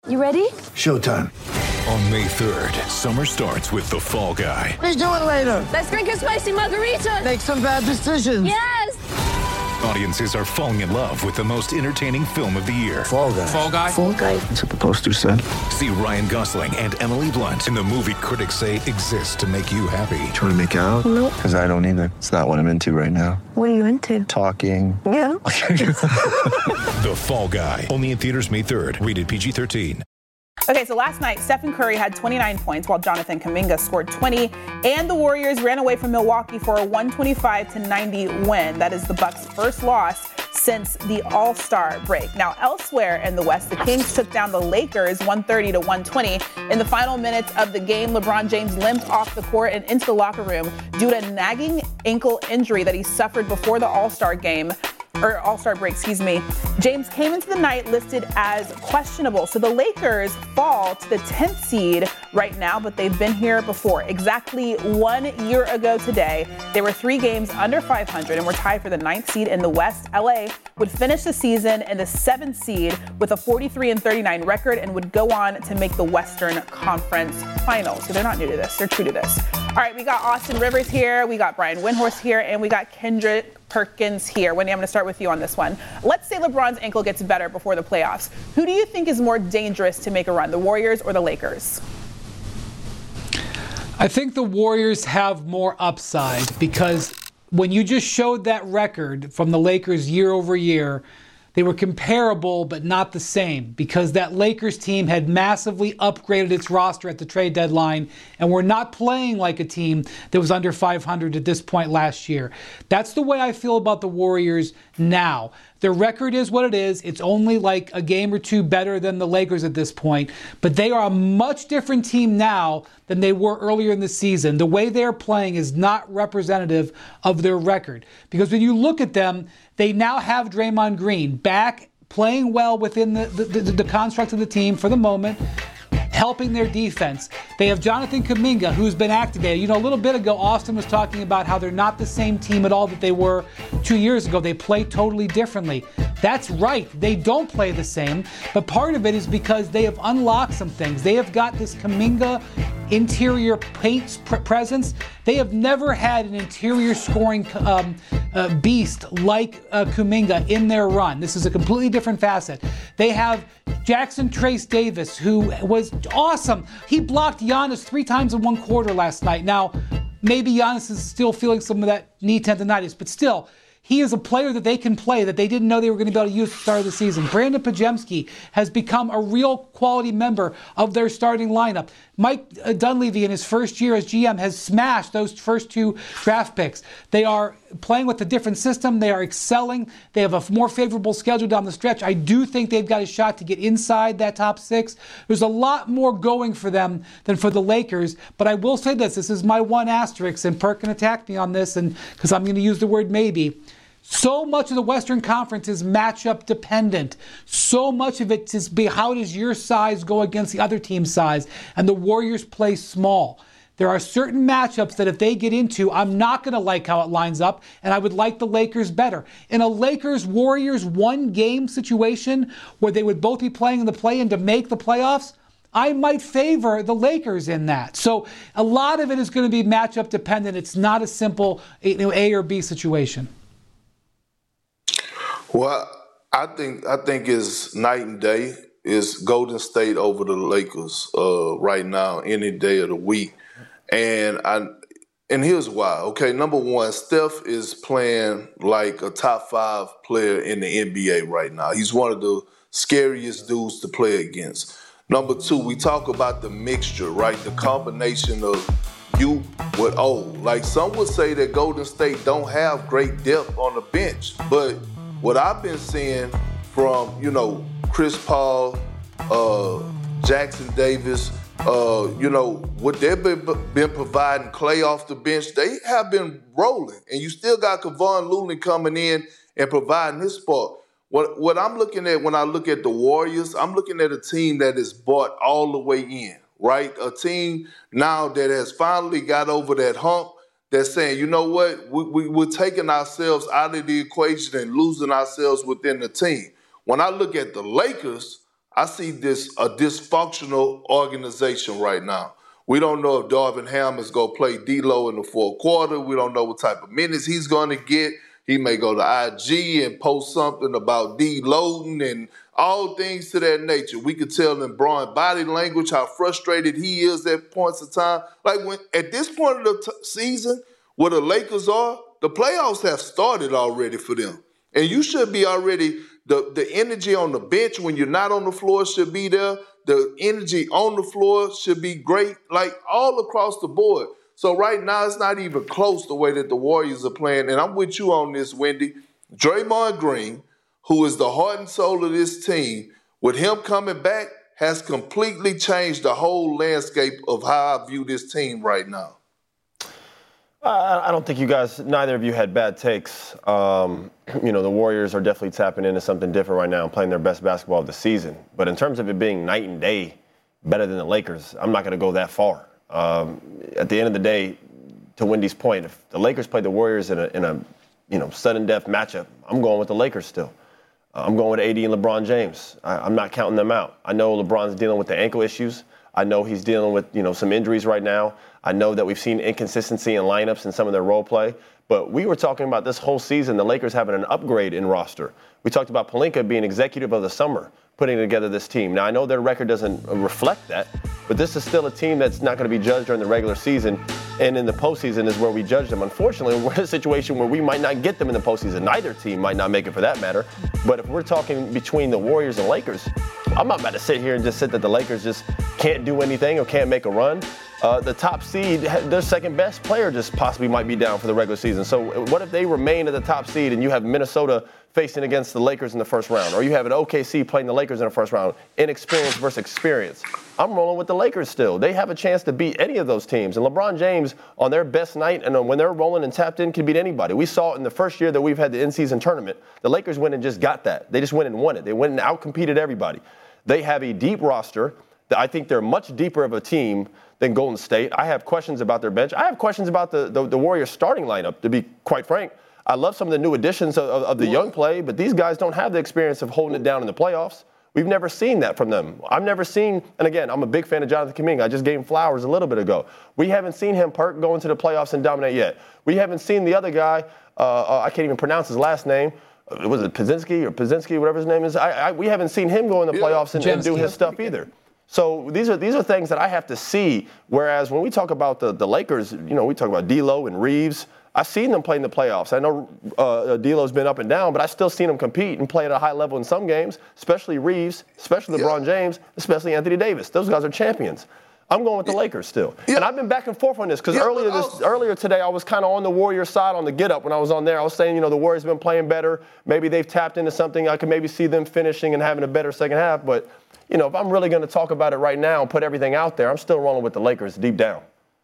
You ready? Showtime. On May 3rd, summer starts with The Fall Guy. Let's do it later. Let's drink a spicy margarita. Make some bad decisions. Yes! Audiences are falling in love with the most entertaining film of the year. Fall Guy. Fall Guy? Fall Guy. That's what the poster said. See Ryan Gosling and Emily Blunt in the movie critics say exists to make you happy. Trying to make it out? Nope. Because I don't either. It's not what I'm into right now. What are you into? Talking. Yeah. The Fall Guy. Only in theaters May 3rd. Rated PG-13. Okay, so last night, Stephen Curry had 29 points while Jonathan Kuminga scored 20, and the Warriors ran away from Milwaukee for a 125-90 win. That is the Bucks' first loss since the All-Star break. Now, elsewhere in the West, the Kings took down the Lakers 130-120. In the final minutes of the game, LeBron James limped off the court and into the locker room due to a nagging ankle injury that he suffered before the All-Star break. James came into the night listed as questionable. So the Lakers fall to the 10th seed right now, but they've been here before. Exactly 1 year ago today, they were 3 games under 500 and were tied for the 9th seed in the West. LA would finish the season in the 7th seed with a 43-39 record and would go on to make the Western Conference Finals. So they're not new to this, they're true to this. All right, we got Austin Rivers here, we got Brian Windhorst here, and we got Kendrick Perkins here. Wendy, I'm going to start with you on this one. Let's say LeBron's ankle gets better before the playoffs. Who do you think is more dangerous to make a run, the Warriors or the Lakers? I think the Warriors have more upside because when you just showed that record from the Lakers year over year, they were comparable but not the same because that Lakers team had massively upgraded its roster at the trade deadline and were not playing like a team that was under 500 at this point last year. That's the way I feel about the Warriors now. Their record is what it is. It's only like a game or two better than the Lakers at this point. But they are a much different team now than they were earlier in the season. The way they're playing is not representative of their record. Because when you look at them, they now have Draymond Green back, playing well within the construct of the team for the moment, helping their defense. They have Jonathan Kuminga, who's been activated. You know, a little bit ago, Austin was talking about how they're not the same team at all that they were 2 years ago. They play totally differently. That's right. They don't play the same. But part of it is because they have unlocked some things. They have got this Kuminga interior paint presence. They have never had an interior scoring beast like Kuminga in their run. This is a completely different facet. They have Jackson Trace Davis, who was awesome. He blocked Giannis 3 times in 1 quarter last night. Now, maybe Giannis is still feeling some of that knee tendonitis, but still, he is a player that they can play that they didn't know they were going to be able to use at the start of the season. Brandon Podziemski has become a real quality member of their starting lineup. Mike Dunleavy, in his first year as GM, has smashed those first 2 draft picks. They are playing with a different system. They are excelling. They have a more favorable schedule down the stretch. I do think they've got a shot to get inside that top 6. There's a lot more going for them than for the Lakers. But I will say this is my one asterisk, and Perk can attack me on this, and because I'm going to use the word maybe. So much of the Western Conference is matchup dependent. So much of it is how does your size go against the other team's size? And the Warriors play small. There are certain matchups that if they get into, I'm not going to like how it lines up, and I would like the Lakers better. In a Lakers-Warriors 1-game situation where they would both be playing in the play-in to make the playoffs, I might favor the Lakers in that. So a lot of it is going to be matchup dependent. It's not a simple A or B situation. Well, I think it's night and day. It's Golden State over the Lakers right now, any day of the week. And here's why. Okay, number one, Steph is playing like a top 5 player in the NBA right now. He's one of the scariest dudes to play against. Number 2, we talk about the mixture, right? The combination of youth with old. Like some would say that Golden State don't have great depth on the bench, but what I've been seeing from, Chris Paul, Jackson Davis, what they've been providing Clay off the bench, they have been rolling. And you still got Kevon Looney coming in and providing his spot. What I'm looking at when I look at the Warriors, I'm looking at a team that is bought all the way in, right? A team now that has finally got over that hump, that's saying, you know what, we're taking ourselves out of the equation and losing ourselves within the team. When I look at the Lakers, I see a dysfunctional organization right now. We don't know if Darvin Ham is going to play D-Lo in the fourth quarter. We don't know what type of minutes he's going to get. He may go to IG and post something about deloading and all things to that nature. We could tell in Braun body language how frustrated he is at points of time. Like when at this point of the season, where the Lakers are, the playoffs have started already for them. And you should be already, the energy on the bench when you're not on the floor should be there. The energy on the floor should be great, like all across the board. So right now, it's not even close the way that the Warriors are playing. And I'm with you on this, Wendy. Draymond Green, who is the heart and soul of this team, with him coming back, has completely changed the whole landscape of how I view this team right now. I don't think you guys, neither of you had bad takes. The Warriors are definitely tapping into something different right now and playing their best basketball of the season. But in terms of it being night and day better than the Lakers, I'm not going to go that far. At the end of the day, to Wendy's point, if the Lakers play the Warriors in a sudden death matchup, I'm going with the Lakers still. I'm going with AD and LeBron James. I'm not counting them out. I know LeBron's dealing with the ankle issues. I know he's dealing with some injuries right now. I know that we've seen inconsistency in lineups and some of their role play. But we were talking about this whole season, the Lakers having an upgrade in roster. We talked about Pelinka being executive of the summer, putting together this team. Now, I know their record doesn't reflect that, but this is still a team that's not going to be judged during the regular season, and in the postseason is where we judge them. Unfortunately, we're in a situation where we might not get them in the postseason. Neither team might not make it for that matter. But if we're talking between the Warriors and Lakers, I'm not about to sit here and just say that the Lakers just can't do anything or can't make a run. The top seed, their second best player just possibly might be down for the regular season. So what if they remain at the top seed and you have Minnesota facing against the Lakers in the first round, or you have an OKC playing the Lakers in the first round, inexperience versus experience? I'm rolling with the Lakers still. They have a chance to beat any of those teams. And LeBron James, on their best night and when they're rolling and tapped in, can beat anybody. We saw it in the first year that we've had the in-season tournament. The Lakers went and just got that. They just went and won it. They went and outcompeted everybody. They have a deep roster. I think they're much deeper of a team than Golden State. I have questions about their bench. I have questions about the Warriors starting lineup, to be quite frank. I love some of the new additions of the young play, but these guys don't have the experience of holding it down in the playoffs. We've never seen that from them. I've never seen, and again, I'm a big fan of Jonathan Kuminga. I just gave him flowers a little bit ago. We haven't seen him go into the playoffs and dominate yet. We haven't seen the other guy, I can't even pronounce his last name. Was it Pazynski, whatever his name is? We haven't seen him go in the playoffs and do his stuff either. So these are things that I have to see. Whereas when we talk about the Lakers, we talk about D'Lo and Reeves. I've seen them play in the playoffs. I know D'Lo's been up and down, but I've still seen them compete and play at a high level in some games, especially Reeves, especially LeBron James, especially Anthony Davis. Those guys are champions. I'm going with the Lakers still. Yeah. And I've been back and forth on this because earlier today I was kind of on the Warriors side on the get-up when I was on there. I was saying, the Warriors have been playing better. Maybe they've tapped into something. I could maybe see them finishing and having a better second half. But, if I'm really going to talk about it right now and put everything out there, I'm still rolling with the Lakers deep down.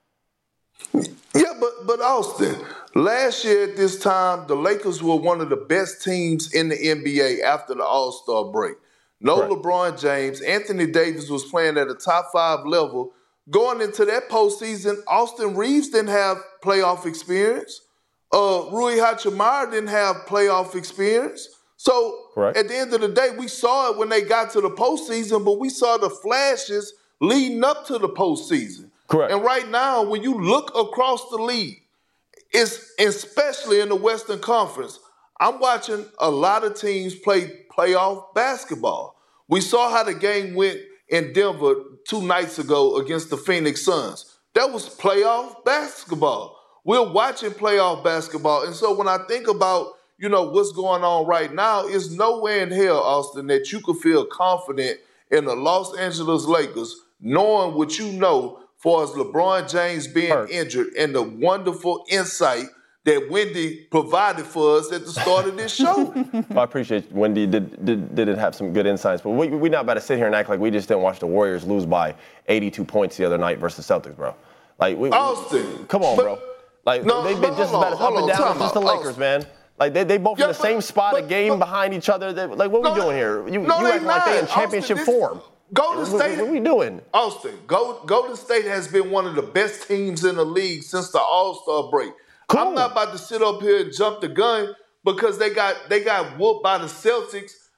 Yeah, but Austin, last year at this time, the Lakers were one of the best teams in the NBA after the All-Star break. Correct. LeBron James, Anthony Davis was playing at a top 5 level. Going into that postseason, Austin Reeves didn't have playoff experience. Rui Hachimura didn't have playoff experience. So Correct. At the end of the day, we saw it when they got to the postseason, but we saw the flashes leading up to the postseason. Correct. And right now, when you look across the league, it's especially in the Western Conference, I'm watching a lot of teams play playoff basketball. We saw how the game went in Denver 2 nights ago against the Phoenix Suns. That was playoff basketball. We're watching playoff basketball. And so when I think about, what's going on right now, it's nowhere in hell, Austin, that you could feel confident in the Los Angeles Lakers knowing what you know far as LeBron James being injured and the wonderful insight that Wendy provided for us at the start of this show. I appreciate Wendy did have some good insights, but we're not about to sit here and act like we just didn't watch the Warriors lose by 82 points the other night versus Celtics, bro. Austin, come on, bro. They've been just about as up and down as just the Lakers, man. They both in the same spot, a game behind each other. What are we doing here? You acting like they're in championship form. Golden State. What are we doing? Austin, Golden State has been one of the best teams in the league since the All-Star break. Cool. I'm not about to sit up here and jump the gun because they got whooped by the Celtics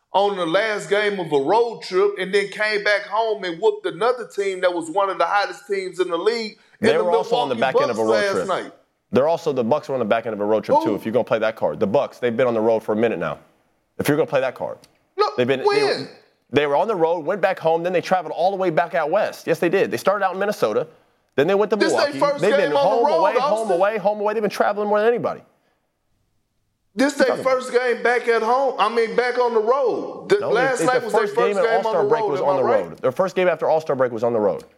on the last game of a road trip and then came back home and whooped another team that was one of the hottest teams in the league. They were also on the back end of a road trip. Night. The Bucks were on the back end of a road trip too. If you're gonna play that card, the Bucks, they've been on the road for a minute now. If you're gonna play that card, look, they were on the road, went back home, then they traveled all the way back out west. Yes, they did. They started out in Minnesota, then they went to Milwaukee. They've been home away. They've been traveling more than anybody. This their first game back at home. Back on the road. Last night was their first game on the road. Was on the road. Their first game after All-Star break was on the road.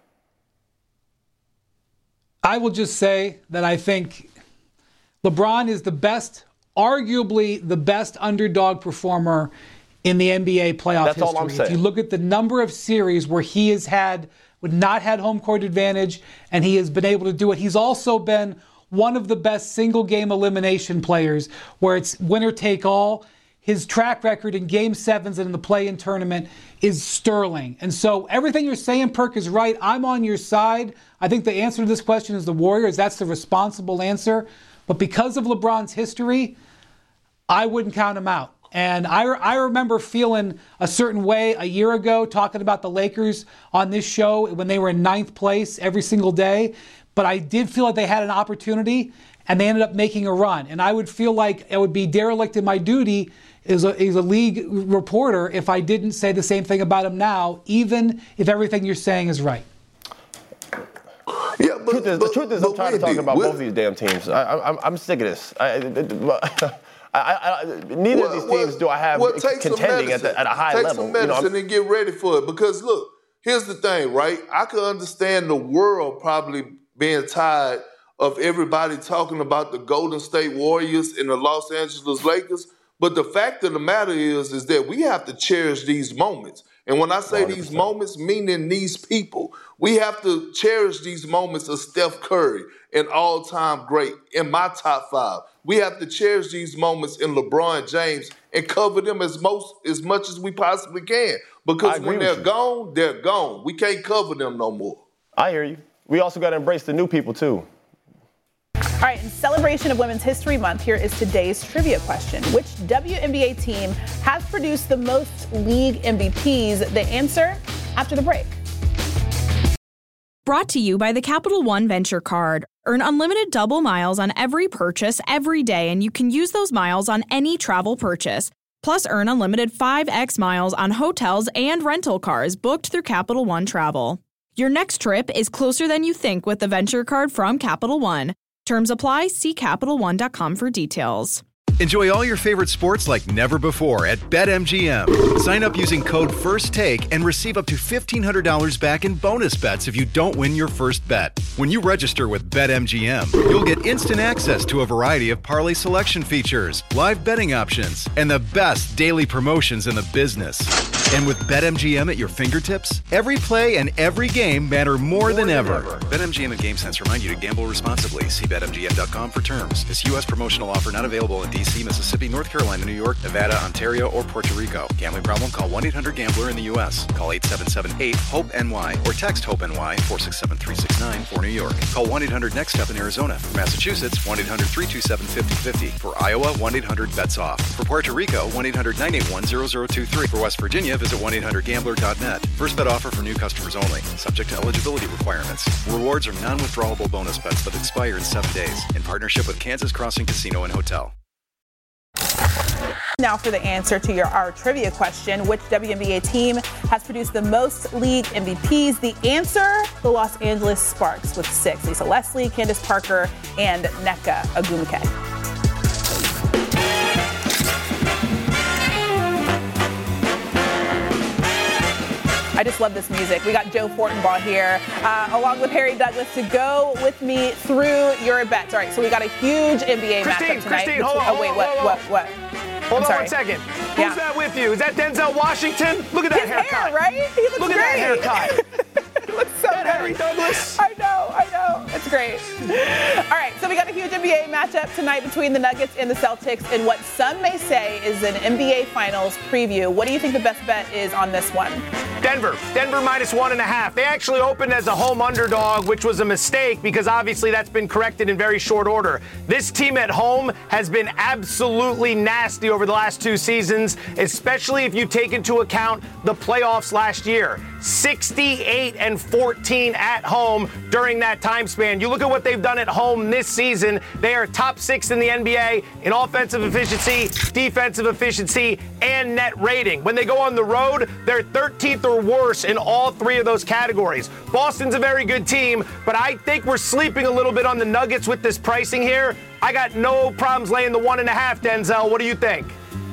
I will just say that I think LeBron is arguably the best underdog performer in the NBA playoff history. All I'm saying. If you look at the number of series where he has not had home court advantage and he has been able to do it, he's also been one of the best single game elimination players where it's winner take all. His track record in Game 7s and in the play-in tournament is sterling. And so everything you're saying, Perk, is right. I'm on your side. I think the answer to this question is the Warriors. That's the responsible answer. But because of LeBron's history, I wouldn't count him out. And I remember feeling a certain way a year ago talking about the Lakers on this show when they were in 9th place every single day. But I did feel like they had an opportunity, and they ended up making a run. And I would feel like it would be derelict in my duty as a league reporter if I didn't say the same thing about him now, even if everything you're saying is right. Yeah, the truth is I'm tired of talking about both of these damn teams. I'm sick of this. Neither of these teams do I have contending at a high level. Take some medicine and get ready for it. Because, look, here's the thing, right? I could understand the world probably being tired of everybody talking about the Golden State Warriors and the Los Angeles Lakers. But the fact of the matter is that we have to cherish these moments. And when I say 100%. These moments, meaning these people, we have to cherish these moments of Steph Curry, an all-time great, in my top 5. We have to cherish these moments in LeBron James and cover them as much as we possibly can. Because when they're gone, they're gone. We can't cover them no more. I hear you. We also got to embrace the new people, too. All right, in celebration of Women's History Month, here is today's trivia question. Which WNBA team has produced the most league MVPs? The answer after the break. Brought to you by the Capital One Venture Card. Earn unlimited double miles on every purchase every day, and you can use those miles on any travel purchase. Plus, earn unlimited 5x miles on hotels and rental cars booked through Capital One Travel. Your next trip is closer than you think with the Venture Card from Capital One. Terms apply. See CapitalOne.com for details. Enjoy all your favorite sports like never before at BetMGM. Sign up using code FIRSTTAKE and receive up to $1,500 back in bonus bets if you don't win your first bet. When you register with BetMGM, you'll get instant access to a variety of parlay selection features, live betting options, and the best daily promotions in the business. And with BetMGM at your fingertips, every play and every game matter more than ever. BetMGM and GameSense remind you to gamble responsibly. See BetMGM.com for terms. This U.S. promotional offer not available in D.C., Mississippi, North Carolina, New York, Nevada, Ontario, or Puerto Rico. Gambling problem? Call 1-800-GAMBLER in the U.S. Call 877-8-HOPE-NY or text HOPE-NY 467-369 for New York. Call 1-800-NEXT-STEP in Arizona. For Massachusetts, 1-800-327-5050. For Iowa, 1-800-BETS-OFF. For Puerto Rico, 1-800-981-0023. For West Virginia, visit 1-800-GAMBLER.net. First bet offer for new customers only. Subject to eligibility requirements. Rewards are non-withdrawable bonus bets that expire in 7 days. In partnership with Kansas Crossing Casino and Hotel. Now for the answer to our trivia question, which WNBA team has produced the most league MVPs? The answer, the Los Angeles Sparks with 6. Lisa Leslie, Candace Parker, and Nneka Ogwumike. I just love this music. We got Joe Fortenbaugh here, along with Harry Douglas, to go with me through your bets. All right, so we got a huge NBA matchup tonight. Christine, hold on. What? Hold on 1 second. Who's that with you? Is that Denzel Washington? Look at that haircut. Hair, right? He looks Look great. at that haircut. He looks so good. Harry Douglas. I know. It's great. All right, so we got a huge NBA matchup tonight between the Nuggets and the Celtics in what some may say is an NBA Finals preview. What do you think the best bet is on this one? Denver minus 1.5. They actually opened as a home underdog, which was a mistake because obviously that's been corrected in very short order. This team at home has been absolutely nasty over the last 2 seasons, especially if you take into account the playoffs last year. 68-14 at home during that time span. You look at what they've done at home this season. They are top 6 in the NBA in offensive efficiency, defensive efficiency, and net rating. When they go on the road, they're 13th or worse in all 3 of those categories. Boston's a very good team, but I think we're sleeping a little bit on the Nuggets with this pricing here. I got no problems laying the 1.5, Denzel. What do you think?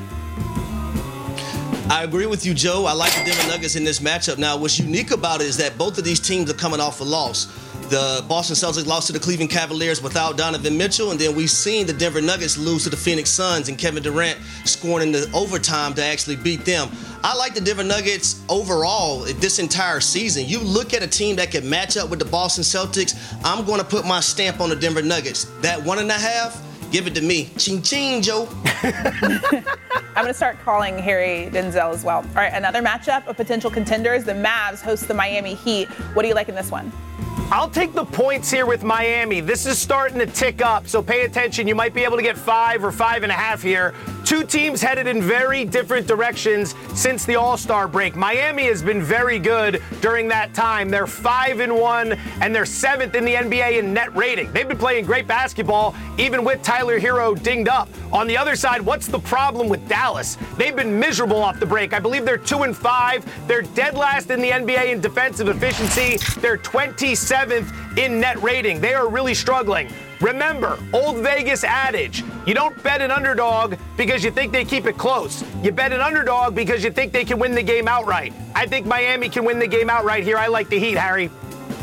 I agree with you, Joe. I like the Denver Nuggets in this matchup. Now, what's unique about it is that both of these teams are coming off a loss. The Boston Celtics lost to the Cleveland Cavaliers without Donovan Mitchell, and then we've seen the Denver Nuggets lose to the Phoenix Suns and Kevin Durant scoring in the overtime to actually beat them. I like the Denver Nuggets overall this entire season. You look at a team that can match up with the Boston Celtics, I'm going to put my stamp on the Denver Nuggets. That 1.5, give it to me. Ching, ching, Joe. I'm going to start calling Harry Denzel as well. All right, another matchup of potential contenders. The Mavs host the Miami Heat. What do you like in this one? I'll take the points here with Miami. This is starting to tick up, so pay attention. You might be able to get 5 or 5.5 here. 2 teams headed in very different directions since the All-Star break. Miami has been very good during that time. They're 5-1, and they're 7th in the NBA in net rating. They've been playing great basketball, even with Tyler Hero dinged up. On the other side, what's the problem with Dallas? They've been miserable off the break. I believe they're 2-5. They're dead last in the NBA in defensive efficiency. They're 27th in net rating. They are really struggling. Remember, old Vegas adage, you don't bet an underdog because you think they keep it close. You bet an underdog because you think they can win the game outright. I think Miami can win the game outright here. I like the Heat, Harry.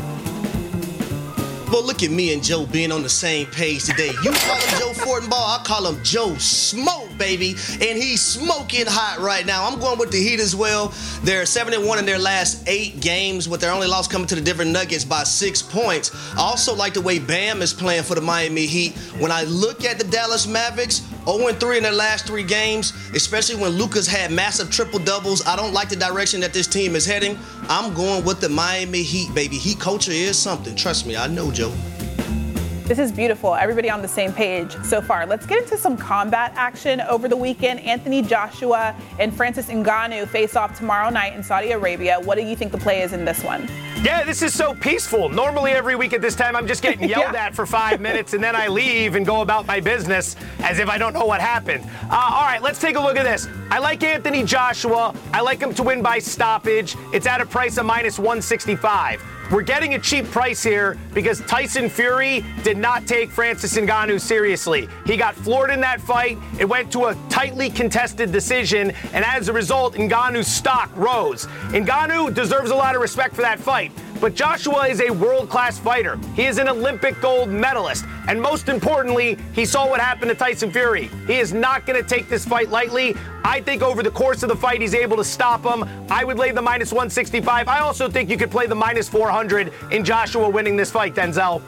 Well, look at me and Joe being on the same page today. You call him Joe Fortenbaugh, I call him Joe Smoke, baby. And he's smoking hot right now. I'm going with the Heat as well. They're 7-1 in their last 8 games, with their only loss coming to the Denver Nuggets by 6 points. I also like the way Bam is playing for the Miami Heat. When I look at the Dallas Mavericks, 0-3 in their last 3 games, especially when Luka's had massive triple-doubles. I don't like the direction that this team is heading. I'm going with the Miami Heat, baby. Heat culture is something. Trust me, I know, Joe. This is beautiful. Everybody on the same page so far. Let's get into some combat action over the weekend. Anthony Joshua and Francis Ngannou face off tomorrow night in Saudi Arabia. What do you think the play is in this one? Yeah, this is so peaceful. Normally every week at this time I'm just getting yelled at for 5 minutes and then I leave and go about my business as if I don't know what happened. All right, let's take a look at this. I like Anthony Joshua. I like him to win by stoppage. It's at a price of minus 165. We're getting a cheap price here because Tyson Fury did not take Francis Ngannou seriously. He got floored in that fight. It went to a tightly contested decision, and as a result, Ngannou's stock rose. Ngannou deserves a lot of respect for that fight, but Joshua is a world-class fighter. He is an Olympic gold medalist, and most importantly, he saw what happened to Tyson Fury. He is not going to take this fight lightly. I think over the course of the fight, he's able to stop him. I would lay the minus 165. I also think you could play the minus 400 in Joshua winning this fight, Denzel.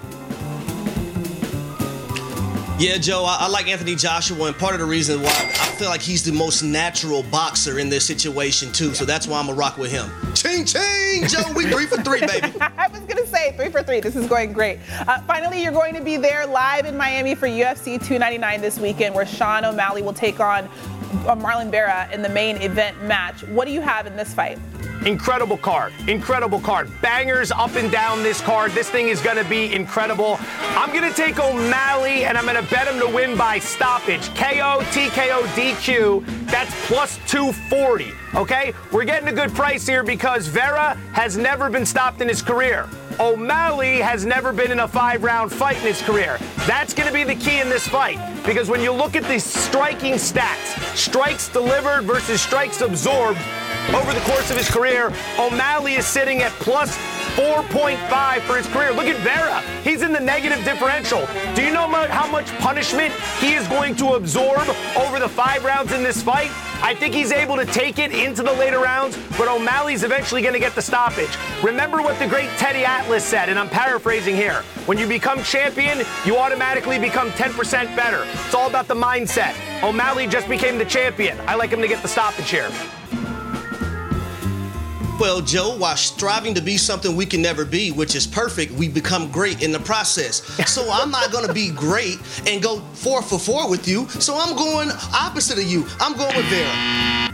Yeah, Joe, I like Anthony Joshua, and part of the reason why I feel like he's the most natural boxer in this situation, too. So that's why I'm going to rock with him. Ching, ching, Joe, we 3 for 3, baby. I was going to say 3 for 3. This is going great. Finally, you're going to be there live in Miami for UFC 299 this weekend, where Sean O'Malley will take on Marlon Vera in the main event match. What do you have in this fight? Incredible card. Incredible card. Bangers up and down this card. This thing is going to be incredible. I'm going to take O'Malley, and I'm going to bet him to win by stoppage. KO, TKO, DQ. That's plus 240. Okay? We're getting a good price here because Vera has never been stopped in his career. O'Malley has never been in a 5-round fight in his career. That's going to be the key in this fight, because when you look at the striking stats, strikes delivered versus strikes absorbed over the course of his career, O'Malley is sitting at plus 4.5 for his career. Look at Vera. He's in the negative differential. Do you know how much punishment he is going to absorb over the 5 rounds in this fight? I think he's able to take it into the later rounds, but O'Malley's eventually going to get the stoppage. Remember what the great Teddy Atlas said, and I'm paraphrasing here. When you become champion, you automatically become 10% better. It's all about the mindset. O'Malley just became the champion. I like him to get the stoppage here. Well, Joe, while striving to be something we can never be, which is perfect, we become great in the process. So I'm not going to be great and go 4 for 4 with you. So I'm going opposite of you. I'm going with Vera.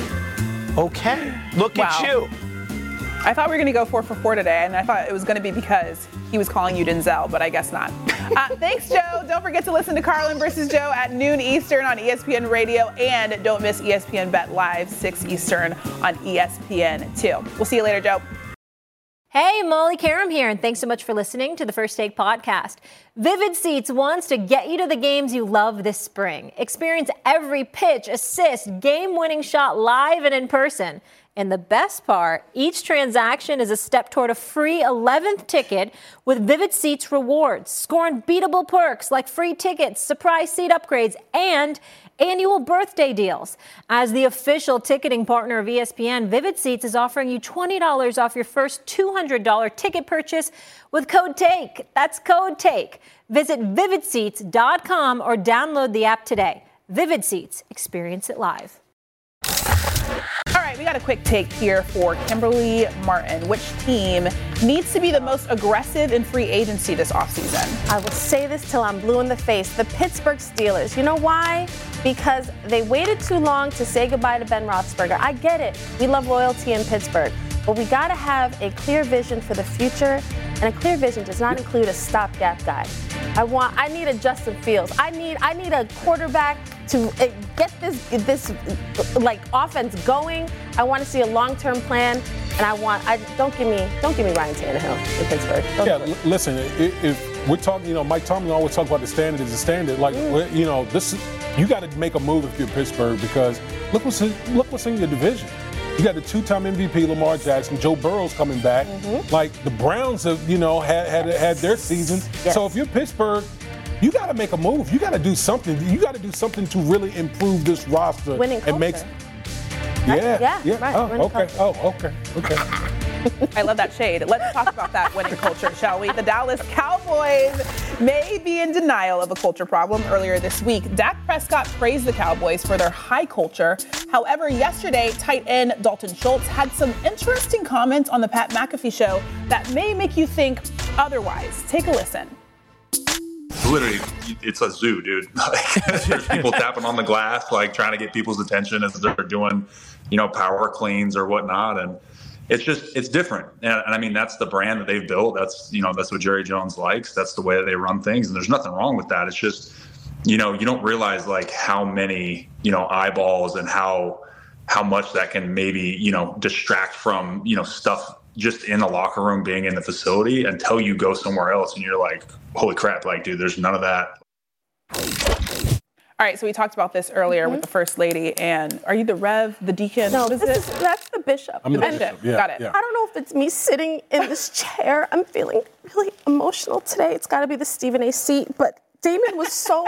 Okay. Look at you. I thought we were going to go 4 for 4 today, and I thought it was going to be because he was calling you Denzel, but I guess not. Thanks, Joe. Don't forget to listen to Carlin versus Joe at noon Eastern on ESPN Radio, and don't miss ESPN Bet Live 6 Eastern on ESPN2. We'll see you later, Joe. Hey, Molly Karam here, and thanks so much for listening to the First Take podcast. Vivid Seats wants to get you to the games you love this spring. Experience every pitch, assist, game-winning shot live and in person. And the best part, each transaction is a step toward a free 11th ticket with Vivid Seats rewards. Score unbeatable perks like free tickets, surprise seat upgrades, and annual birthday deals. As the official ticketing partner of ESPN, Vivid Seats is offering you $20 off your first $200 ticket purchase with code TAKE. That's code TAKE. Visit vividseats.com or download the app today. Vivid Seats. Experience it live. All right, we got a quick take here for Kimberly Martin. Which team needs to be the most aggressive in free agency this offseason? I will say this till I'm blue in the face. The Pittsburgh Steelers. You know why? Because they waited too long to say goodbye to Ben Roethlisberger. I get it. We love royalty in Pittsburgh. But we got to have a clear vision for the future, and a clear vision does not include a stopgap guy. I need a Justin Fields. I need a quarterback to get this offense going. I want to see a long-term plan, and don't give me Ryan Tannehill in Pittsburgh. Listen, if we're talking, Mike Tomlin always talk about the standard is the standard. You got to make a move if you're Pittsburgh, because look what's in your division. You got the 2-time MVP Lamar Jackson, Joe Burrow's coming back. Mm-hmm. The Browns have, had their season. Yes. So if you're Pittsburgh, you got to make a move. You got to do something. You got to do something to really improve this roster. Winning culture. Yeah. Right. Okay. I love that shade. Let's talk about that winning culture, shall we? The Dallas Cowboys may be in denial of a culture problem. Earlier this week, Dak Prescott praised the Cowboys for their high culture. However, yesterday, tight end Dalton Schultz had some interesting comments on the Pat McAfee show that may make you think otherwise. Take a listen. Literally, it's a zoo, dude. There's people tapping on the glass, trying to get people's attention as they're doing, power cleans or whatnot. And it's different. And I mean, that's the brand that they've built. That's what Jerry Jones likes. That's the way that they run things. And there's nothing wrong with that. It's just, you don't realize how many, eyeballs and how much that can maybe, distract from, stuff just in the locker room, being in the facility, until you go somewhere else and you're like, holy crap, dude, there's none of that. All right, so we talked about this earlier with the First Lady, and are you the Rev, the Deacon? No, that's the Bishop. I'm the Bishop. Yeah, got it. Yeah. I don't know if it's me sitting in this chair. I'm feeling really emotional today. It's got to be the Stephen A. seat, but Damon was so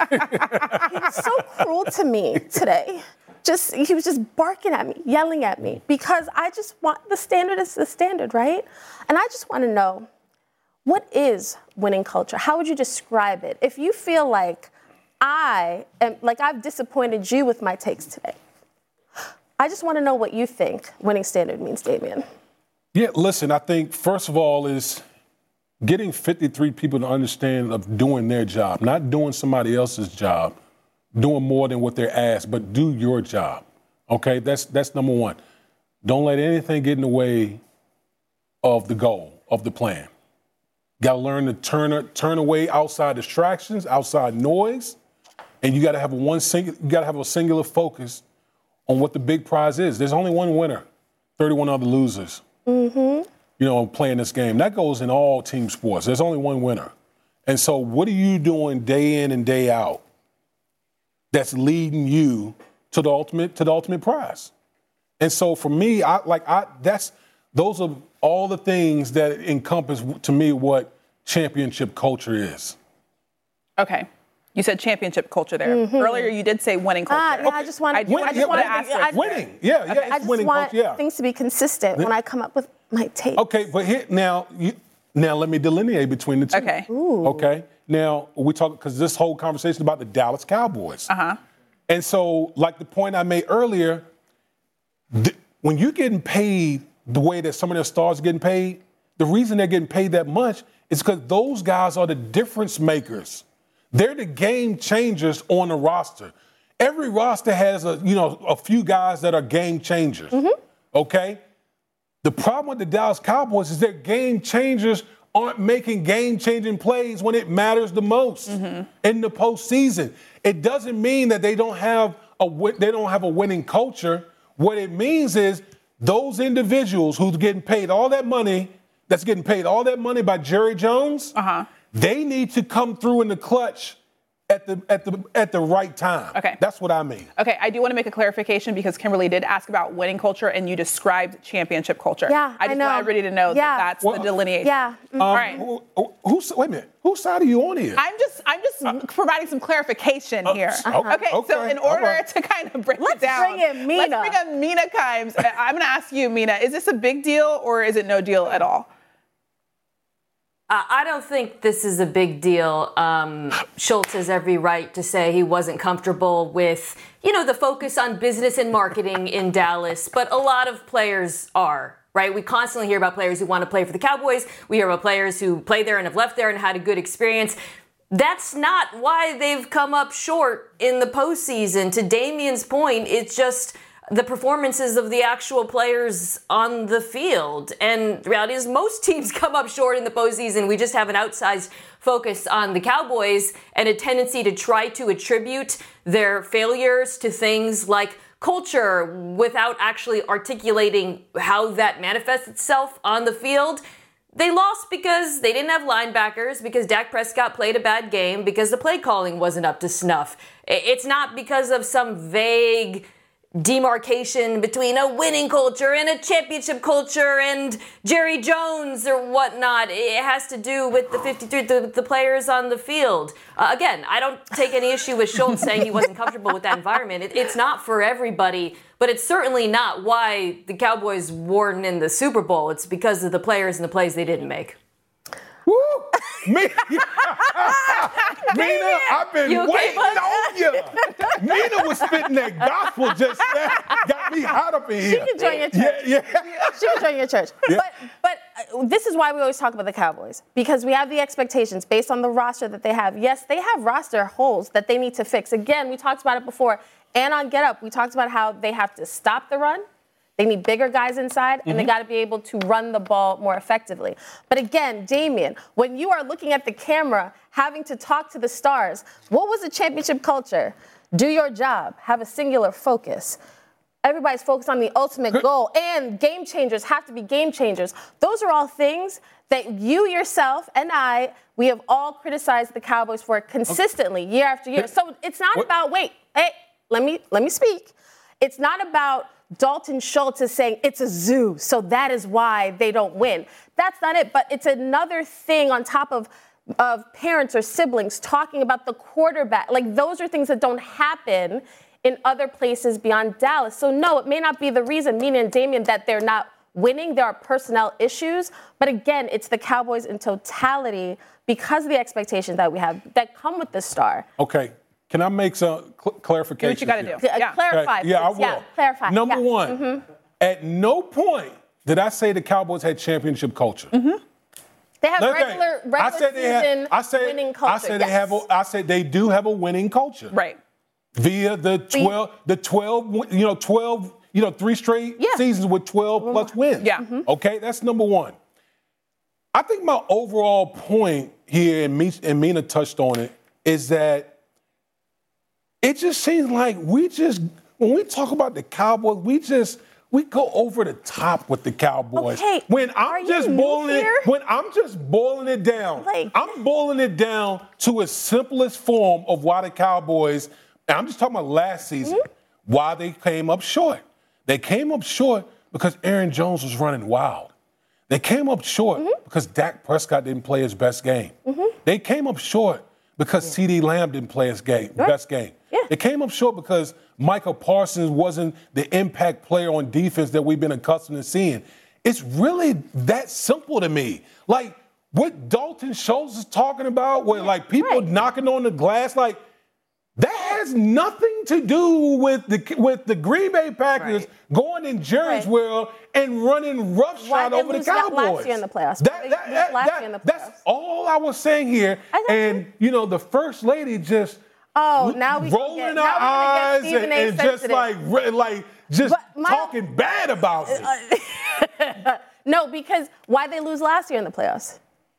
cruel to me today. He was just barking at me, yelling at me, because I just want, the standard is the standard, right? And I just want to know, what is winning culture? How would you describe it? If you feel like I've disappointed you with my takes today, I just want to know what you think winning standard means, Damian. Yeah, listen, I think first of all is getting 53 people to understand of doing their job, not doing somebody else's job, doing more than what they're asked, but do your job. Okay, that's number one. Don't let anything get in the way of the goal, of the plan. Got to learn to turn away outside distractions, outside noise, and you got to have a singular focus on what the big prize is. There's only one winner, 31 other losers. Mm-hmm. Playing this game. That goes in all team sports. There's only one winner. And so what are you doing day in and day out that's leading you to the ultimate prize? And so for me, those are all the things that encompass to me what championship culture is. Okay. You said championship culture there. Mm-hmm. Earlier, you did say winning culture. I just want winning. Yeah, I just winning want culture, yeah. things to be consistent when I come up with my take. Okay, but here now let me delineate between the two. Okay. Ooh. Okay. Now we talk, because this whole conversation is about the Dallas Cowboys. And so, like the point I made earlier, when you're getting paid the way that some of their stars are getting paid, the reason they're getting paid that much is because those guys are the difference makers. They're the game changers on the roster. Every roster has a few guys that are game changers. Okay? The problem with the Dallas Cowboys is that game changers aren't making game-changing plays when it matters the most in the postseason. It doesn't mean that they don't have a winning culture. What it means is those individuals who's getting paid all that money, by Jerry Jones, they need to come through in the clutch at the right time. Okay. That's what I mean. Okay, I do want to make a clarification because Kimberly did ask about winning culture and you described championship culture. Yeah, I just want everybody to know that that's the delineation. Yeah. All right. Wait a minute. Whose side are you on here? I'm just providing some clarification here. Okay, so in order to kind of break it down, bring in Mina. Let's bring in Mina Kimes. I'm going to ask you, Mina, is this a big deal or is it no deal at all? I don't think this is a big deal. Schultz has every right to say he wasn't comfortable with, the focus on business and marketing in Dallas, but a lot of players are, right? We constantly hear about players who want to play for the Cowboys. We hear about players who play there and have left there and had a good experience. That's not why they've come up short in the postseason. To Damien's point, it's just the performances of the actual players on the field. And the reality is most teams come up short in the postseason. We just have an outsized focus on the Cowboys and a tendency to try to attribute their failures to things like culture without actually articulating how that manifests itself on the field. They lost because they didn't have linebackers, because Dak Prescott played a bad game, because the play calling wasn't up to snuff. It's not because of some vague demarcation between a winning culture and a championship culture and Jerry Jones or whatnot. It has to do with the players on the field. Again, I don't take any issue with Schultz saying he wasn't comfortable with that environment. It's not for everybody, but it's certainly not why the Cowboys weren't in the Super Bowl. It's because of the players and the plays they didn't make. Woo! Mina, I've been waiting on you. Mina was spitting that gospel just now. Got me hot up in here. She can join your church. She can join your church. Yeah. But this is why we always talk about the Cowboys, because we have the expectations based on the roster that they have. Yes, they have roster holes that they need to fix. Again, we talked about it before. And on Get Up, we talked about how they have to stop the run. They need bigger guys inside, and they got to be able to run the ball more effectively. But again, Damien, when you are looking at the camera, having to talk to the stars, what was the championship culture? Do your job. Have a singular focus. Everybody's focused on the ultimate goal, and game changers have to be game changers. Those are all things that you yourself and we have all criticized the Cowboys for consistently, year after year. So it's not about, let me speak. It's not about Dalton Schultz is saying it's a zoo, so that is why they don't win. That's not it, but it's another thing on top of parents or siblings talking about the quarterback. Like, those are things that don't happen in other places beyond Dallas. So no, it may not be the reason, Mina and Damien, that they're not winning. There are personnel issues, but again, it's the Cowboys in totality because of the expectations that we have that come with the star. Okay. Can I make some clarification? Do what you got to do. Yeah. Clarify. Yeah, I will. Yeah, clarify. Number one, at no point did I say the Cowboys had championship culture. They have regular season winning culture. I said they do have a winning culture. Right. Via the 12, 3 straight seasons with 12 plus wins. Yeah. Okay, that's number one. I think my overall point here, and Mina touched on it, is that it just seems like when we talk about the Cowboys, we go over the top with the Cowboys. Okay, when I'm just boiling it down, I'm boiling it down to its simplest form of why the Cowboys, and I'm just talking about last season, why they came up short. They came up short because Aaron Jones was running wild. They came up short because Dak Prescott didn't play his best game. They came up short because CeeDee Lamb didn't play his best game. They came up short because Michael Parsons wasn't the impact player on defense that we've been accustomed to seeing. It's really that simple to me. Like, what Dalton Schultz is talking about, where, like, people knocking on the glass, like, that has nothing to do with the Green Bay Packers going in Jerry's world and running roughshod over the Cowboys. Last year in the playoffs. That's all I was saying here. And, the First Lady just now we rolling her eyes and just talking bad about it. No, because why they lose last year in the playoffs?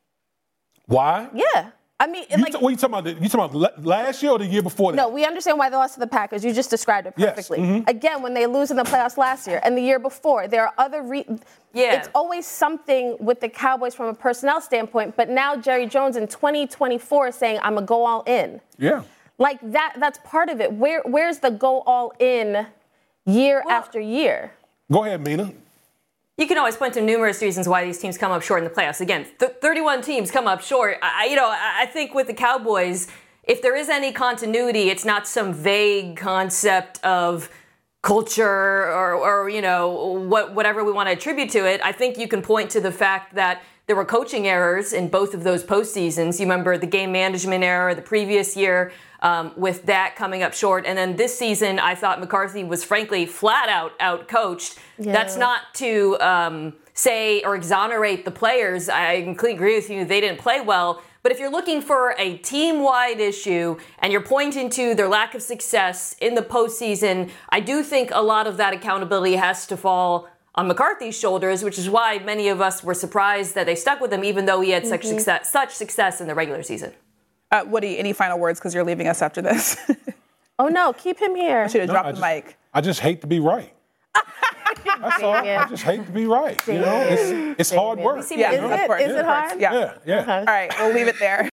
Why? Yeah. I mean, what you talking about? You talking about last year or the year before that? No, we understand why they lost to the Packers. You just described it perfectly. Yes. Mm-hmm. Again, when they lose in the playoffs last year and the year before, there are other It's always something with the Cowboys from a personnel standpoint. But now Jerry Jones in 2024 is saying, "I'm gonna go all in." Yeah. Like that's part of it. Where's the go all in year after year? Go ahead, Mina. You can always point to numerous reasons why these teams come up short in the playoffs. Again, 31 teams come up short. I think with the Cowboys, if there is any continuity, it's not some vague concept of culture or whatever we want to attribute to it. I think you can point to the fact that there were coaching errors in both of those postseasons. You remember the game management error the previous year with that coming up short. And then this season, I thought McCarthy was frankly flat out coached. Yeah. That's not to say or exonerate the players. I completely agree with you. They didn't play well. But if you're looking for a team-wide issue and you're pointing to their lack of success in the postseason, I do think a lot of that accountability has to fall on McCarthy's shoulders, which is why many of us were surprised that they stuck with him, even though he had such success in the regular season. Woody, any final words, because you're leaving us after this? Oh, no, keep him here. I should have dropped the mic. I just hate to be right. That's all. I just hate to be right. It's hard work. Is it hard? Yeah. Okay. All right, we'll leave it there.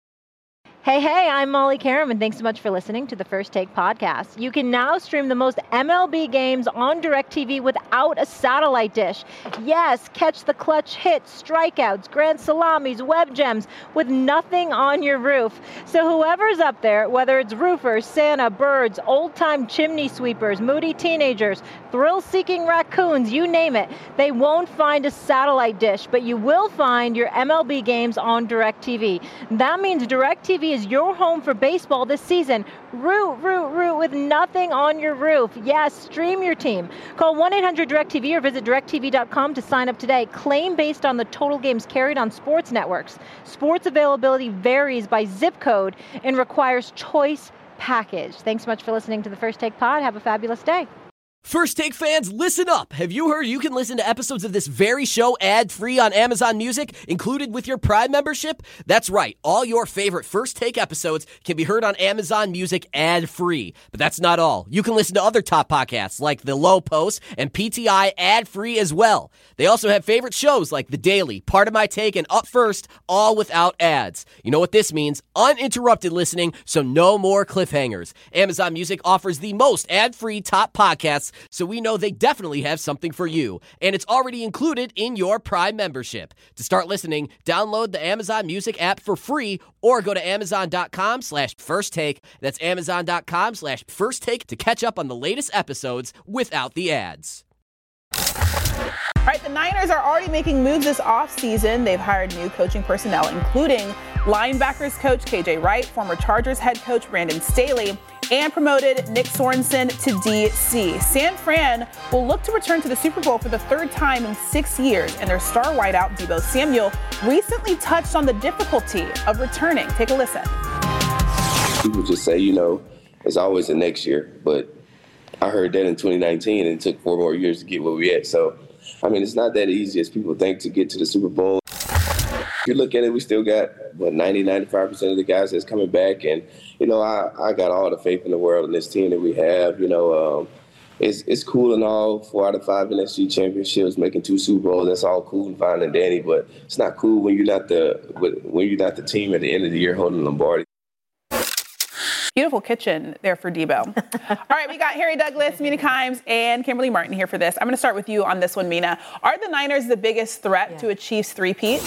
Hey, I'm Molly Karam, and thanks so much for listening to the First Take podcast. You can now stream the most MLB games on DirecTV without a satellite dish. Yes, catch the clutch hits, strikeouts, grand salamis, web gems with nothing on your roof. So whoever's up there, whether it's roofers, Santa, birds, old-time chimney sweepers, moody teenagers, thrill-seeking raccoons, you name it, they won't find a satellite dish, but you will find your MLB games on DirecTV. That means DirecTV is your home for baseball this season. Root with nothing on your roof. Yes, stream your team. Call 1-800-DirecTV or visit DirecTV.com to sign up today. Claim based on the total games carried on sports networks. Sports availability varies by zip code and requires choice package. Thanks so much for listening to the First Take Pod. Have a fabulous day. First Take fans, listen up. Have you heard you can listen to episodes of this very show ad-free on Amazon Music, included with your Prime membership? That's right. All your favorite First Take episodes can be heard on Amazon Music ad-free. But that's not all. You can listen to other top podcasts like The Low Post and PTI ad-free as well. They also have favorite shows like The Daily, Part of My Take, and Up First, all without ads. You know what this means? Uninterrupted listening, so no more cliffhangers. Amazon Music offers the most ad-free top podcasts, so we know they definitely have something for you. And it's already included in your Prime membership. To start listening, download the Amazon Music app for free or go to Amazon.com/firsttake. That's Amazon.com/firsttake to catch up on the latest episodes without the ads. All right, the Niners are already making moves this offseason. They've hired new coaching personnel, including linebackers coach KJ Wright, former Chargers head coach Brandon Staley, and promoted Nick Sorensen to DC. San Fran will look to return to the Super Bowl for the third time in 6 years, and their star wideout, Deebo Samuel, recently touched on the difficulty of returning. Take a listen. People just say, it's always the next year, but I heard that in 2019, and it took 4 more years to get where we're at. So, it's not that easy as people think to get to the Super Bowl. If you look at it, we still got, 90-95% of the guys that's coming back. And, I got all the faith in the world in this team that we have. It's cool and all, 4 out of 5 NFC championships, making 2 Super Bowls. That's all cool and fine and dandy, but it's not cool when you're not the team at the end of the year holding Lombardi. Beautiful kitchen there for Deebo. All right, we got Harry Douglas, Mina Kimes, and Kimberly Martin here for this. I'm going to start with you on this one, Mina. Are the Niners the biggest threat to a Chiefs three-peat?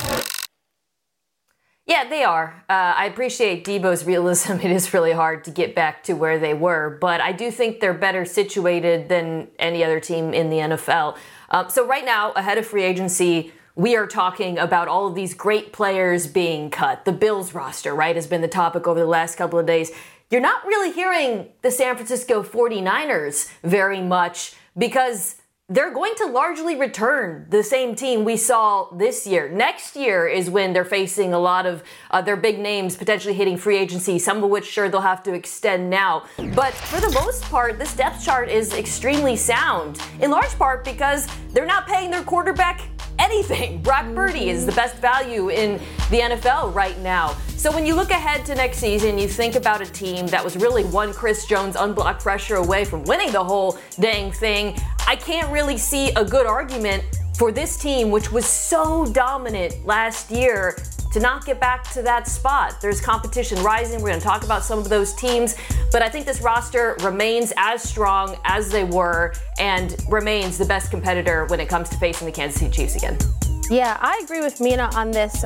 Yeah, they are. I appreciate Deebo's realism. It is really hard to get back to where they were, but I do think they're better situated than any other team in the NFL. So right now, ahead of free agency, we are talking about all of these great players being cut. The Bills roster, right, has been the topic over the last couple of days. you're not really hearing the San Francisco 49ers very much because they're going to largely return the same team we saw this year. Next year is when they're facing a lot of their big names potentially hitting free agency, some of which sure they'll have to extend now. But for the most part, this depth chart is extremely sound, in large part because they're not paying their quarterback anything. Brock Purdy is the best value in the NFL right now. So when you look ahead to next season, you think about a team that was really one Chris Jones unblocked pressure away from winning the whole dang thing. I can't really see a good argument for this team, which was so dominant last year, to not get back to that spot. There's competition rising. We're going to talk about some of those teams, but I think this roster remains as strong as they were and remains the best competitor when it comes to facing the Kansas City Chiefs again. Yeah, I agree with Mina on this.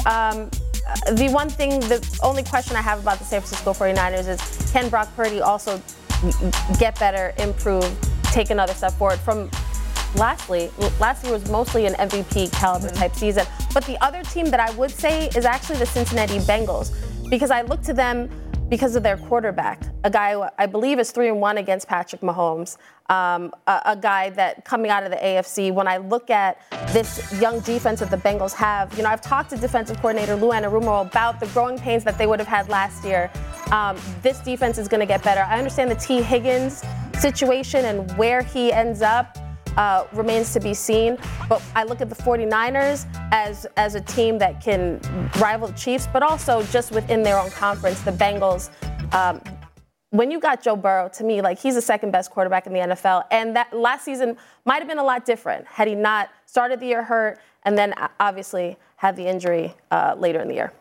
The only question I have about the San Francisco 49ers is, can Brock Purdy also get better, improve, take another step forward from last year was mostly an MVP caliber type season. But the other team that I would say is actually the Cincinnati Bengals, because I look to them because of their quarterback, a guy who I believe is 3-1 against Patrick Mahomes, a guy that coming out of the AFC. When I look at this young defense that the Bengals have, I've talked to defensive coordinator Lou Anarumo about the growing pains that they would have had last year. This defense is going to get better. I understand the T. Higgins situation and where he ends up remains to be seen. But I look at the 49ers as a team that can rival the Chiefs, but also just within their own conference, the Bengals. When you got Joe Burrow, to me, he's the second best quarterback in the NFL. And that last season might have been a lot different had he not started the year hurt and then obviously had the injury later in the year.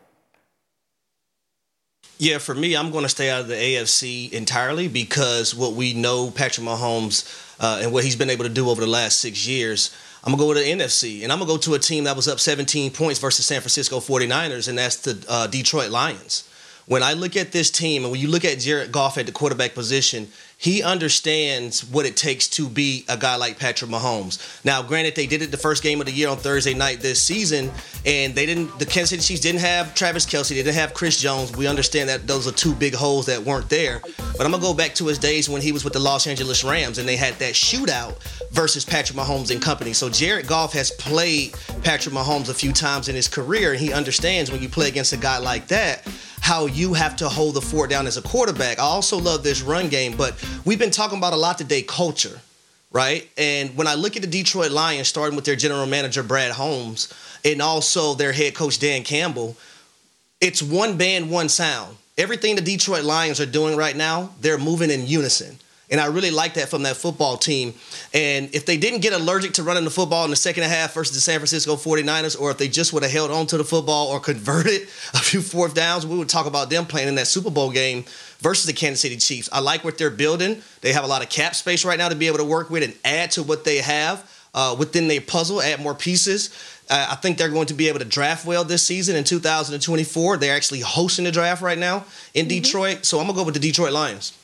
Yeah, for me, I'm going to stay out of the AFC entirely because what we know Patrick Mahomes and what he's been able to do over the last 6 years, I'm going to go with the NFC. And I'm going to go to a team that was up 17 points versus San Francisco 49ers, and that's the Detroit Lions. When I look at this team, and when you look at Jared Goff at the quarterback position, he understands what it takes to be a guy like Patrick Mahomes. Now, granted, they did it the first game of the year on Thursday night this season, and the Kansas City Chiefs didn't have Travis Kelce, they didn't have Chris Jones. We understand that those are two big holes that weren't there. But I'm going to go back to his days when he was with the Los Angeles Rams, and they had that shootout versus Patrick Mahomes and company. So Jared Goff has played Patrick Mahomes a few times in his career, and he understands when you play against a guy like that, how you have to hold the fort down as a quarterback. I also love this run game, but we've been talking about a lot today, culture, right? And when I look at the Detroit Lions, starting with their general manager, Brad Holmes, and also their head coach, Dan Campbell, it's one band, one sound. Everything the Detroit Lions are doing right now, they're moving in unison. And I really like that from that football team. And if they didn't get allergic to running the football in the second half versus the San Francisco 49ers, or if they just would have held on to the football or converted a few fourth downs, we would talk about them playing in that Super Bowl game versus the Kansas City Chiefs. I like what they're building. They have a lot of cap space right now to be able to work with and add to what they have within their puzzle, add more pieces. I think they're going to be able to draft well this season in 2024. They're actually hosting the draft right now in Detroit. So I'm going to go with the Detroit Lions.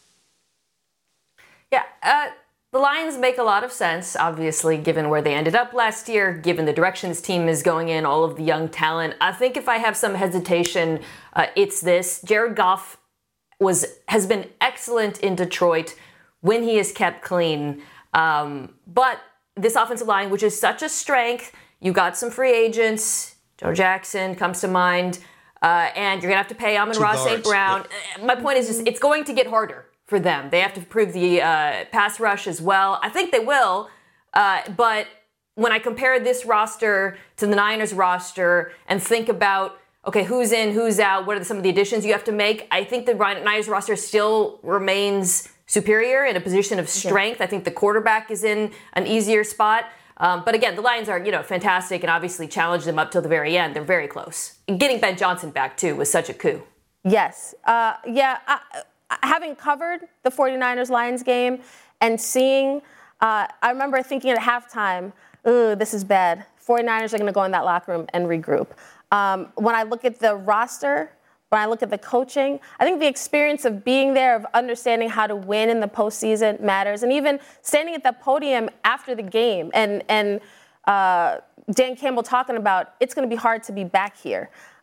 Yeah, the Lions make a lot of sense, obviously, given where they ended up last year, given the direction this team is going in, all of the young talent. I think if I have some hesitation, it's this. Jared Goff has been excellent in Detroit when he is kept clean. But this offensive line, which is such a strength, you got some free agents. Joe Jackson comes to mind. And you're going to have to pay Amon-Ra St. Brown. Yep. My point is just it's going to get harder for them. They have to improve the pass rush as well. I think they will, but when I compare this roster to the Niners roster and think about, okay, who's in, who's out, what are some of the additions you have to make, I think the Niners roster still remains superior in a position of strength. I think the quarterback is in an easier spot. But again, the Lions are, fantastic and obviously challenged them up till the very end. They're very close. And getting Ben Johnson back, too, was such a coup. Yes. Having covered the 49ers-Lions game and seeing, I remember thinking at halftime, ooh, this is bad. 49ers are going to go in that locker room and regroup. When I look at the roster, when I look at the coaching, I think the experience of being there, of understanding how to win in the postseason matters. And even standing at the podium after the game and Dan Campbell talking about it's going to be hard to be back here.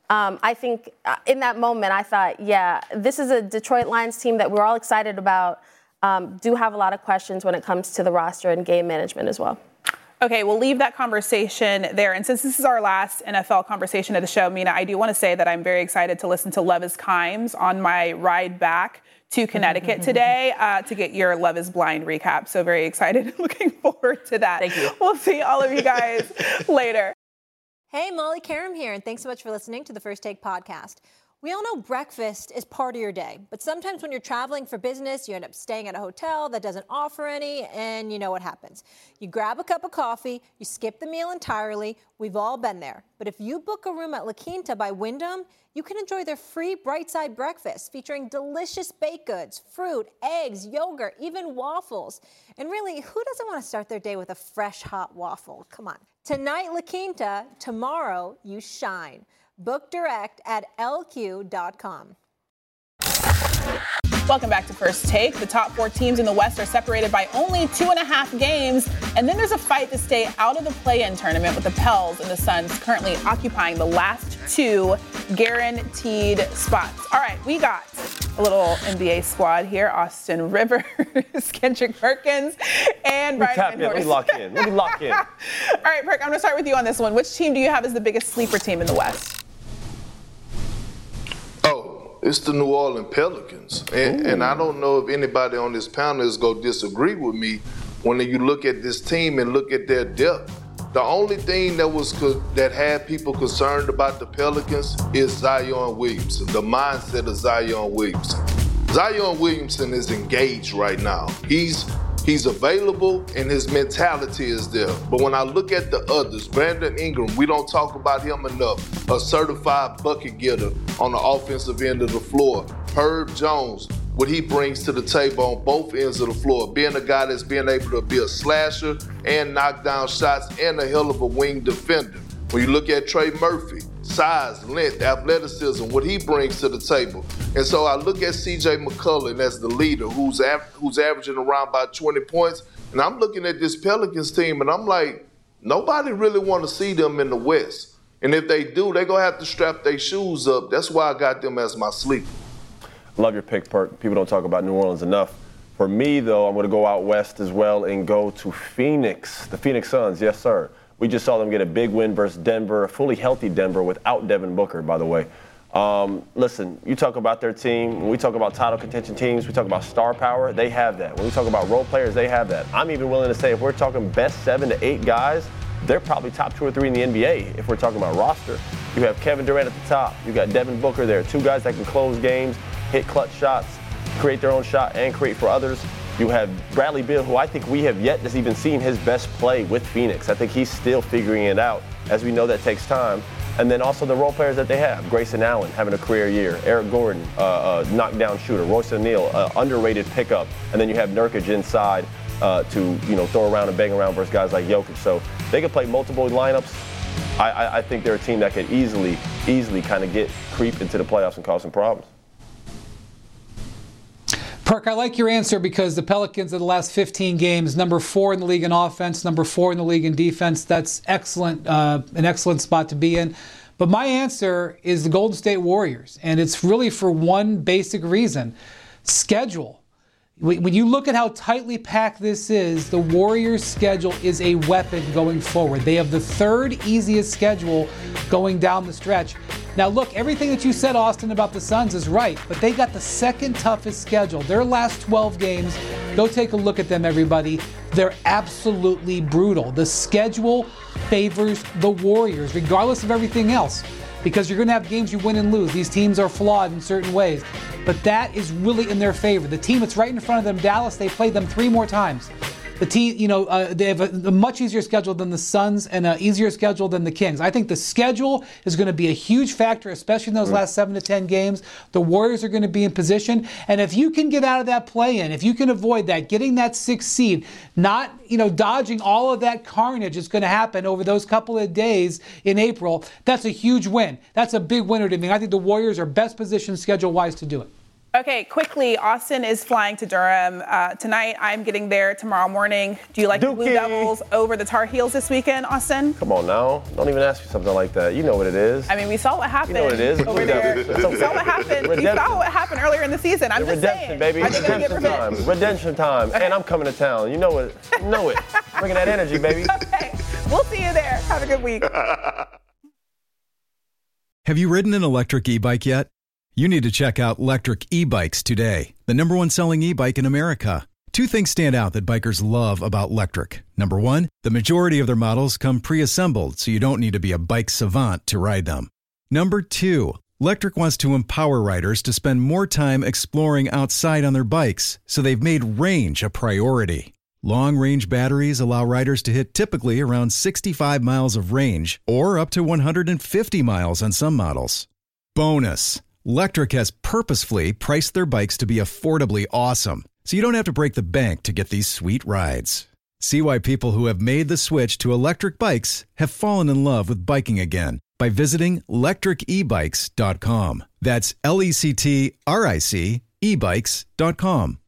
I think in that moment, I thought, yeah, this is a Detroit Lions team that we're all excited about. Do have a lot of questions when it comes to the roster and game management as well. Okay, we'll leave that conversation there. And since this is our last NFL conversation of the show, Mina, I do want to say that I'm very excited to listen to Love is Kimes on my ride back to Connecticut today to get your Love is Blind recap. So very excited and looking forward to that. Thank you. We'll see all of you guys later. Hey, Molly Karam here, and thanks so much for listening to the First Take podcast. We all know breakfast is part of your day, but sometimes when you're traveling for business, you end up staying at a hotel that doesn't offer any, and you know what happens. You grab a cup of coffee, you skip the meal entirely. We've all been there. But if you book a room at La Quinta by Wyndham, you can enjoy their free Bright Side breakfast featuring delicious baked goods, fruit, eggs, yogurt, even waffles. And really, who doesn't want to start their day with a fresh, hot waffle? Come on. Tonight, La Quinta. Tomorrow, you shine. Book direct at lq.com. Welcome back to First Take. The top 4 teams in the West are separated by only 2.5 games. And then there's a fight to stay out of the play-in tournament with the Pels and the Suns currently occupying the last 2 guaranteed spots. All right, we got a little NBA squad here. Austin Rivers, Kendrick Perkins, and Brian Van Horst. Let me lock in. All right, Perk, I'm going to start with you on this one. Which team do you have as the biggest sleeper team in the West? It's the New Orleans Pelicans. And I don't know if anybody on this panel is going to disagree with me when you look at this team and look at their depth. The only thing that had people concerned about the Pelicans is Zion Williamson, the mindset of Zion Williamson. Zion Williamson is engaged right now. He's available and his mentality is there. But when I look at the others, Brandon Ingram, we don't talk about him enough. A certified bucket getter on the offensive end of the floor. Herb Jones, what he brings to the table on both ends of the floor. Being a guy that's being able to be a slasher and knock down shots and a hell of a wing defender. When you look at Trey Murphy, size, length, athleticism, what he brings to the table. And so I look at C.J. McCollum as the leader who's averaging around about 20 points. And I'm looking at this Pelicans team and I'm like, nobody really want to see them in the West. And if they do, they're going to have to strap their shoes up. That's why I got them as my sleeper. Love your pick, Perk. People don't talk about New Orleans enough. For me, though, I'm going to go out west as well and go to Phoenix. The Phoenix Suns, yes, sir. We just saw them get a big win versus Denver, a fully healthy Denver without Devin Booker, by the way. Listen, you talk about their team. When we talk about title contention teams, we talk about star power, they have that. When we talk about role players, they have that. I'm even willing to say if we're talking best 7 to 8 guys, they're probably top 2 or 3 in the NBA if we're talking about roster. You have Kevin Durant at the top. You got Devin Booker there, 2 guys that can close games, hit clutch shots, create their own shot, and create for others. You have Bradley Beal, who I think we have yet to even seen his best play with Phoenix. I think he's still figuring it out. As we know, that takes time. And then also the role players that they have. Grayson Allen having a career year. Eric Gordon, knockdown shooter. Royce O'Neal, underrated pickup. And then you have Nurkic inside to throw around and bang around versus guys like Jokic. So they can play multiple lineups. I think they're a team that could easily kind of creep into the playoffs and cause some problems. Perk, I like your answer because the Pelicans in the last 15 games, number 4 in the league in offense, number 4 in the league in defense. That's excellent, an excellent spot to be in. But my answer is the Golden State Warriors, and it's really for one basic reason: schedule. When you look at how tightly packed this is, the Warriors' schedule is a weapon going forward. They have the 3rd easiest schedule going down the stretch. Now look, everything that you said, Austin, about the Suns is right, but they got the 2nd toughest schedule. Their last 12 games, go take a look at them, everybody. They're absolutely brutal. The schedule favors the Warriors, regardless of everything else, because you're going to have games you win and lose. These teams are flawed in certain ways, but that is really in their favor. The team that's right in front of them, Dallas, they played them 3 more times. The team, they have a much easier schedule than the Suns and an easier schedule than the Kings. I think the schedule is going to be a huge factor, especially in those last 7 to 10 games. The Warriors are going to be in position. And if you can get out of that play-in, if you can avoid that, getting that 6th seed, not, dodging all of that carnage that's going to happen over those couple of days in April, that's a huge win. That's a big winner to me. I think the Warriors are best positioned schedule-wise to do it. Okay, quickly, Austin is flying to Durham tonight. I'm getting there tomorrow morning. Do you like the Blue Devils over the Tar Heels this weekend, Austin? Come on now. Don't even ask me something like that. You know what it is. I mean, we saw what happened. You know what it is. Over there. We saw what happened. We saw what happened earlier in the season. I'm just saying. Baby. Are they going to get revenge? Redemption time. Okay. And I'm coming to town. You know it. Know it. Bringing that energy, baby. Okay. We'll see you there. Have a good week. Have you ridden an electric e-bike yet? You need to check out Lectric E-Bikes today, the #1 selling e-bike in America. Two things stand out that bikers love about Lectric. Number one, the majority of their models come pre-assembled, so you don't need to be a bike savant to ride them. Number two, Lectric wants to empower riders to spend more time exploring outside on their bikes, so they've made range a priority. Long-range batteries allow riders to hit typically around 65 miles of range, or up to 150 miles on some models. Bonus! Lectric has purposefully priced their bikes to be affordably awesome, so you don't have to break the bank to get these sweet rides. See why people who have made the switch to electric bikes have fallen in love with biking again by visiting lectricebikes.com. That's LECTRIC ebikes.com.